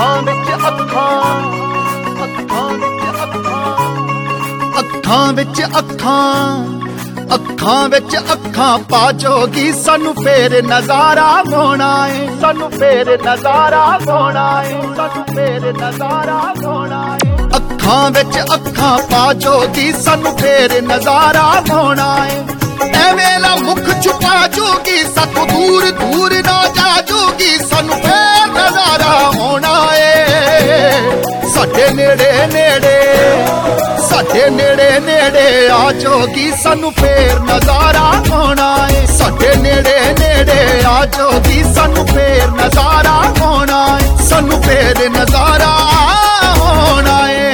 ਅੱਖਾਂ ਵਿੱਚ ਅੱਖਾਂ, ਅੱਖਾਂ ਵਿੱਚ ਅੱਖਾਂ, ਅੱਖਾਂ ਵਿੱਚ ਅੱਖਾਂ, ਅੱਖਾਂ ਵਿੱਚ ਅੱਖਾਂ ਪਾ ਜੋਗੀ ਸਾਨੂੰ ਫੇਰ ਨਜ਼ਾਰਾ ਹੋਣਾ ਏ, ਸਾਨੂੰ ਫੇਰ ਨਜ਼ਾਰਾ ਹੋਣਾ ਏ, ਸਾਨੂੰ ਫੇਰ ਨਜ਼ਾਰਾ ਹੋਣਾ ਏ। ਅੱਖਾਂ ਵਿੱਚ ਅੱਖਾਂ ਪਾ ਜੋਗੀ ਸਾਨੂੰ ਫੇਰ ਨਜ਼ਾਰਾ ਹੋਣਾ ਏ। ਐਵੇਂ ਨਾ ਮੁਖ ਛੁਪਾ ਜੋਗੀ ਸਾਥੋਂ ਦੂਰ ਦੂਰ ਨਾ ਜਾ ਜੋਗੀ ਸਾਨੂੰ ਫੇਰ ਨਜ਼ਾਰਾ ਹੋਣਾ ਏ। ਸਾਡੇ ਨੇੜੇ ਨੇੜੇ, ਸਾਡੇ ਨੇੜੇ ਨੇੜੇ ਆ ਜੋਗੀ ਸਾਨੂੰ ਫੇਰ ਨਜ਼ਾਰਾ ਹੋਣਾ ਏ। ਸਾਡੇ ਨੇੜੇ ਨੇੜੇ ਆ ਜੋਗੀ ਸਾਨੂੰ ਫੇਰ ਨਜ਼ਾਰਾ ਹੋਣਾ ਏ, ਸਾਨੂੰ ਫੇਰ ਨਜ਼ਾਰਾ ਹੋਣਾ ਏ।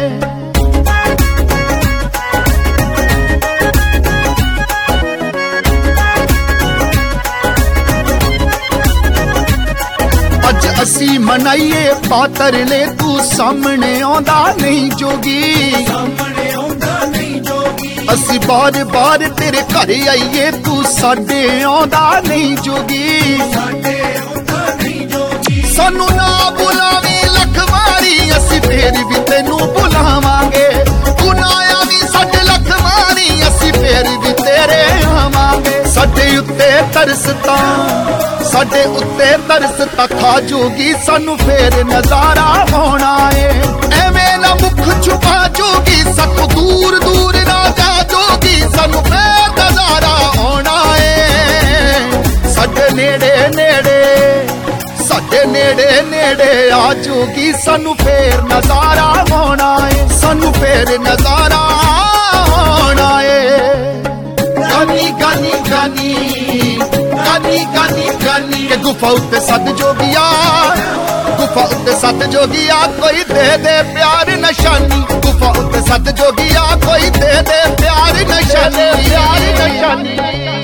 ਅੱਜ ਅਸੀਂ ਮਨਾਈਏ ਪਾਤਰ ਨੇ ਤੂੰ ਸਾਹਮਣੇ ਆਉਂਦਾ ਨਹੀਂ ਜੋਗੀ, ਸਾਹਮਣੇ ਆਉਂਦਾ ਨਹੀਂ ਜੋਗੀ। ਅਸੀਂ ਬਾਰ ਬਾਰ ਤੇਰੇ ਘਰ ਆਈਏ ਤੂੰ ਸਾਡੇ ਆਉਂਦਾ ਨਹੀਂ ਜੋਗੀ, ਸਾਡੇ ਆਉਂਦਾ ਨਹੀਂ ਜੋਗੀ। ਸਾਨੂੰ ਨਾ ਬੁਲਾਵੀਂ ਲੱਖ ਵਾਰੀ ਅਸੀਂ ਫੇਰ ਵੀ ਤੈਨੂੰ ਬੁਲਾਵਾਂਗੇ। ਤੂੰ ਨਾ ਆਵੀਂ ਸਾਡੇ ਲੱਖ ਵਾਰੀ ਅਸੀਂ ਫੇਰ ਵੀ ਤੇਰੇ ਆਵਾਂਗੇ। ਸਾਡੇ ਉੱਤੇ ਤਰਸ ਤਾਂ, ਸਾਡੇ ਉੱਤੇ ਤਰਸ ਤਾਂ ਖਾ ਜੋਗੀ ਸਾਨੂੰ ਫੇਰ ਨਜ਼ਾਰਾ ਹੋਣਾ ਏ। ਐਵੇਂ ਨਾ ਮੁਖ ਛੁਪਾ ਜੋਗੀ ਸਾਥੋਂ ਦੂਰ ਦੂਰ ਨਾ ਜਾ ਜੋਗੀ ਸਾਨੂੰ ਫੇਰ ਨਜ਼ਾਰਾ ਹੋਣਾ ਏ। ਸਾਡੇ ਨੇੜੇ ਨੇੜੇ, ਸਾਡੇ ਨੇੜੇ ਨੇੜੇ ਆ ਜੋਗੀ ਸਾਨੂੰ ਫੇਰ ਨਜ਼ਾਰਾ ਹੋਣਾ ਏ, ਸਾਨੂੰ ਫੇਰ ਨਜ਼ਾਰਾ ਹੋਣਾ ਏ। ਗਾਨੀ ਗਾਨੀ ਗਾਨੀ, ਗਾਨੀ ਗਾਨੀ ਗਾਨੀ ਕੇ ਗੁਫਾ ਉੱਤੇ ਸੱਤ ਜੋਗੀਆ, ਗੁਫਾ ਉੱਤੇ ਸੱਤ ਜੋਗੀਆ ਕੋਈ ਦੇ ਦੇ ਪਿਆਰ ਨਿਸ਼ਾਨੀ। ਗੁਫਾ ਉੱਤੇ ਸੱਤ ਜੋਗੀਆ ਕੋਈ ਦੇ ਦੇ ਪਿਆਰ ਨਿਸ਼ਾਨੀ, ਪਿਆਰ ਨਿਸ਼ਾਨੀ।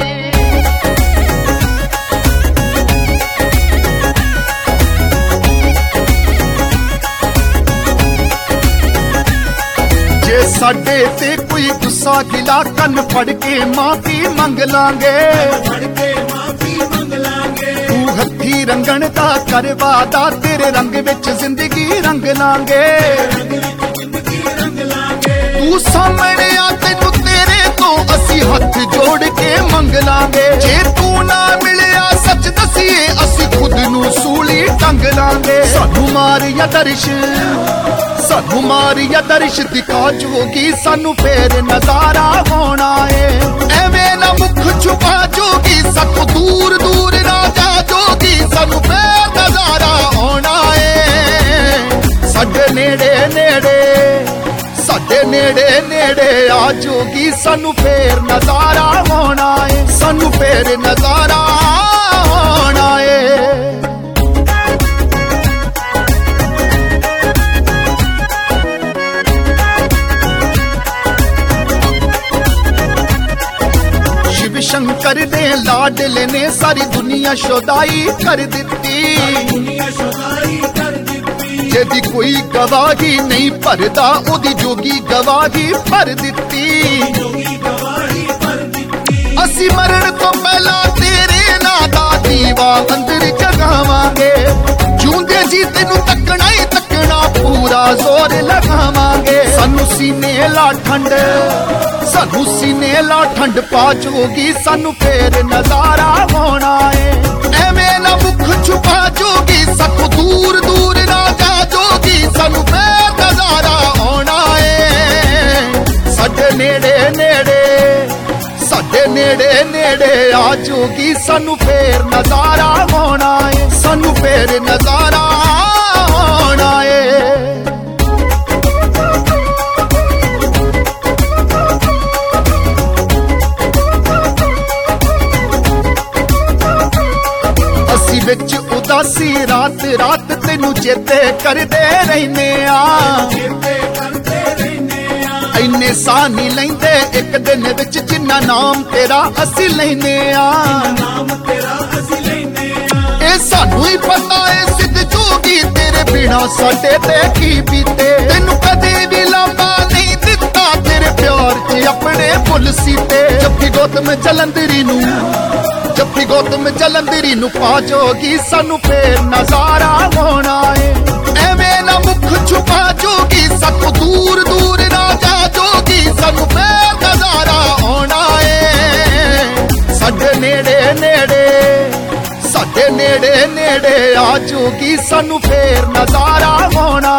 ਜੇ ਸਾਡੇ ਤੇ ਕੋਈ ਗੁੱਸਾ ਗਿਲਾ ਕੰਨ ਫੜ ਕੇ ਮਾਫੀ ਮੰਗ ਲਾਂਗੇ, ਫੜ ਕੇ ਮਾਫੀ ਮੰਗ ਲਾਂਗੇ। ਤੂੰ ਹੱਥੀ ਰੰਗਣ ਦਾ ਕਰ ਵਾਦਾ ਤੇਰੇ ਰੰਗ ਵਿੱਚ ਜ਼ਿੰਦਗੀ ਰੰਗ ਲਾਂਗੇ, ਜ਼ਿੰਦਗੀ ਰੰਗ ਲਾਂਗੇ। ਤੂੰ ਸਾਹਮਣੇ ਆ ਤੈਨੂੰ ਤੇਰੇ ਤੋਂ ਅਸੀਂ ਹੱਥ ਜੋੜ ਕੇ ਮੰਗ ਲਾਂਗੇ। ਜੇ ਤੂੰ ਨਾ ਮਿਲਿਆ ਸੱਚ ਦਸੀਏ ਅਸੀਂ ਖੁਦ ਨੂੰ ਸੂਲੀ ਟੰਗ ਲਾਂਗੇ। ਸਾਨੂੰ ਮਾਰਿਆ ਦਰਸ਼, ਸਾਨੂੰ ਮਾਰਿਆ ਦਰਸ਼ ਦਿਖਾ ਜੋਗੀ ਸਾਨੂੰ ਫੇਰ ਨਜ਼ਾਰਾ ਹੋਣਾ ਏ। ਐਵੇਂ ਨਾ ਮੁਖ ਛੁਪਾ ਜੋਗੀ ਸਾਥੋਂ ਦੂਰ ਦੂਰ ਨਾ ਜਾ ਜੋਗੀ ਸਾਨੂੰ ਫੇਰ ਨਜ਼ਾਰਾ ਹੋਣਾ ਏ। ਸਾਡੇ ਨੇੜੇ ਨੇੜੇ, ਸਾਡੇ ਨੇੜੇ ਨੇੜੇ ਆ ਜੋਗੀ ਸਾਨੂੰ ਫੇਰ ਨਜ਼ਾਰਾ ਹੋਣਾ ਏ, ਸਾਨੂੰ ਫੇਰ ਨਜ਼ਾਰਾ ਹੋਣਾ ਏ। ਸ਼ੰਕਰ ਦੇ ਲਾਡਲੇ ਨੇ ਸਾਰੀ ਦੁਨੀਆ ਸ਼ੁਦਾਈ ਕਰ ਦਿੱਤੀ, ਦੁਨੀਆ ਸ਼ੁਦਾਈ ਕਰ ਦਿੱਤੀ। ਜਿਹਦੀ ਕੋਈ ਗਵਾਹੀ ਨਹੀਂ ਭਰਦਾ ਉਹਦੀ ਜੋਗੀ ਗਵਾਹੀ ਭਰ ਦਿੱਤੀ, ਜੋਗੀ ਗਵਾਹੀ ਭਰ ਦਿੱਤੀ। ਅਸੀਂ ਮਰਨ ਤੋਂ ਪਹਿਲਾਂ ਤੇਰੇ ਨਾਂ ਦਾ ਦੀਵਾ ਅੰਦਰ ਜਗਾਵਾਂਗੇ। ਜਿਉਂਦੇ ਜੀ ਤੈਨੂੰ ਤੱਕਣਾ ਹੀ ਤੱਕਣਾ ਪੂਰਾ ਜ਼ੋਰ ਲਗਾਵਾਂਗੇ। ਸਾਨੂੰ ਸੀਨੇ ਲਾ ਠੰਡ, ਸਾਨੂੰ ਸੀਨੇ ਲਾ ਠੰਡ ਪਾ ਜੋਗੀ ਸਾਨੂੰ ਫੇਰ ਨਜ਼ਾਰਾ ਹੋਣਾ ਏ। ਐਵੇਂ ਨਾ ਮੁਖ ਛੁਪਾ ਜੋਗੀ ਸਾਥੋਂ ਦੂਰ ਦੂਰ ਨਾ ਜਾ ਜੋਗੀ ਸਾਨੂੰ ਫੇਰ ਨਜ਼ਾਰਾ ਹੋਣਾ ਏ। ਸਾਡੇ ਨੇੜੇ ਨੇੜੇ, ਸਾਡੇ ਨੇੜੇ ਨੇੜੇ ਆ ਜੋਗੀ ਸਾਨੂੰ ਫੇਰ ਨਜ਼ਾਰਾ ਹੋਣਾ ਏ, ਸਾਨੂੰ ਫੇਰ ਨਜ਼ਾਰਾ ਹੋਣਾ ਏ। ਵਿੱਚ ਉਦਾਸੀ ਰਾਤ ਰਾਤ ਤੈਨੂੰ ਚੇਤੇ ਕਰਦੇ ਰਹਿੰਦੇ ਆ, ਚੇਤੇ ਕਰਦੇ ਰਹਿੰਦੇ ਆ। ਇੰਨੇ ਸਾਹ ਨਹੀਂ ਲੈਂਦੇ ਇੱਕ ਦਿਨ ਵਿੱਚ ਜਿੰਨਾ ਨਾਮ ਤੇਰਾ ਅਸੀਂ ਲੈਂਦੇ ਆ, ਨਾਮ ਤੇਰਾ ਅਸੀਂ ਲੈਂਦੇ ਆ। ਇਹ ਸਾਨੂੰ ਹੀ ਪਤਾ ਏ ਸਿੱਧ ਜੋਗੀ ਤੇਰੇ ਬਿਨਾ ਸਾਡੇ ਤੇ ਕੀ ਬੀਤੇ। ਤੈਨੂੰ ਕਦੇ ਵੀ ਲਾਂਭਾ ਨਹੀਂ ਦਿੱਤਾ ਤੇਰੇ ਪਿਆਰ 'ਚ ਆਪਣੇ ਫੁੱਲ ਸੀਤੇ। ਜੱਫੀ ਗੌਤਮ ਜਲੰਧਰੀ ਨੂੰ, ਜੱਫੀ ਗੌਤਮ ਜਲੰਧਰੀ ਨੂੰ ਪਾ ਜੋਗੀ ਸਾਨੂੰ ਫੇਰ ਨਜ਼ਾਰਾ ਹੋਣਾ ਏ। ਨੇੜੇ ਨੇੜੇ ਆ ਜੋਗੀ ਸਾਨੂੰ ਫੇਰ ਨਜ਼ਾਰਾ ਹੋਣਾ